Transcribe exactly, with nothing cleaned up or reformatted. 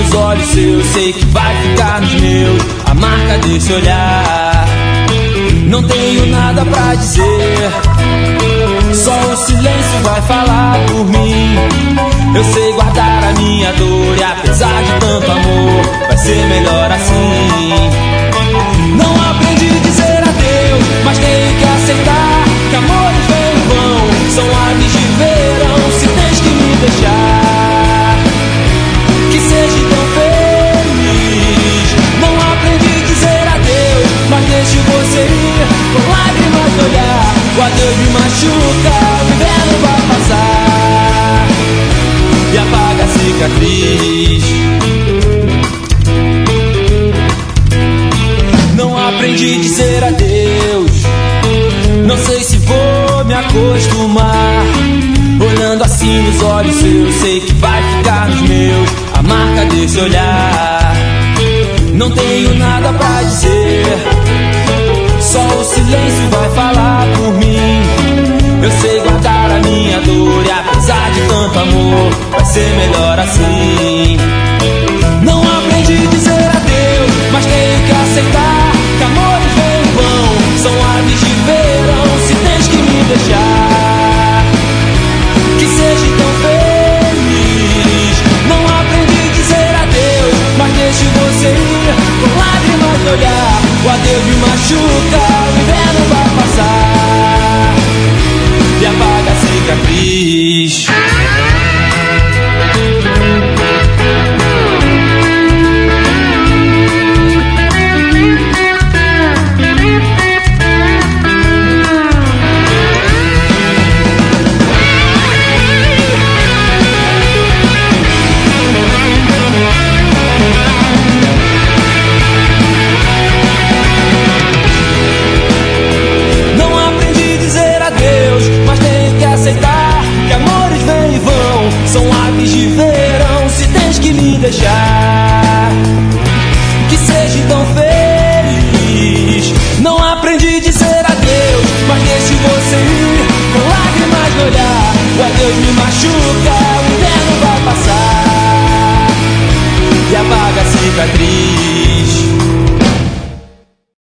nos olhos seus, sei que vai ficar nos meus a marca desse olhar. Não tenho nada pra dizer, só o silêncio vai falar por mim. Eu sei guardar a minha dor e apesar de tanto amor, vai ser melhor assim. Não aprendi a dizer adeus, mas tenho que aceitar que amores vêm e vão, são aves de verão. Se tens que me deixar, que seja tão feliz. Não aprendi a dizer adeus, mas deixo você ir com lágrimas no olhar. O adeus me machuca, o inverno vai passar e apaga a cicatriz. Não aprendi a dizer adeus, não sei se vou me acostumar. Olhando assim nos olhos seus, sei que vai ficar nos meus a marca desse olhar. Não tenho nada pra dizer, só o silêncio vai falar por mim. Eu sei guardar a minha dor e apesar de tanto amor, vai ser melhor assim. Não aprendi a dizer adeus, mas tenho que aceitar que amores vêm e vão, são aves de verão. Se tens que me deixar, que seja tão feliz. Não aprendi a dizer adeus, mas deixo você ir com lágrimas no olhar. O adeus me machuca, o inverno vai passar e apaga a cicatriz. Deixar que seja tão feliz. Não aprendi a dizer adeus, mas deixo você ir com lágrimas no olhar. O adeus me machuca, o inverno vai passar e apaga a cicatriz.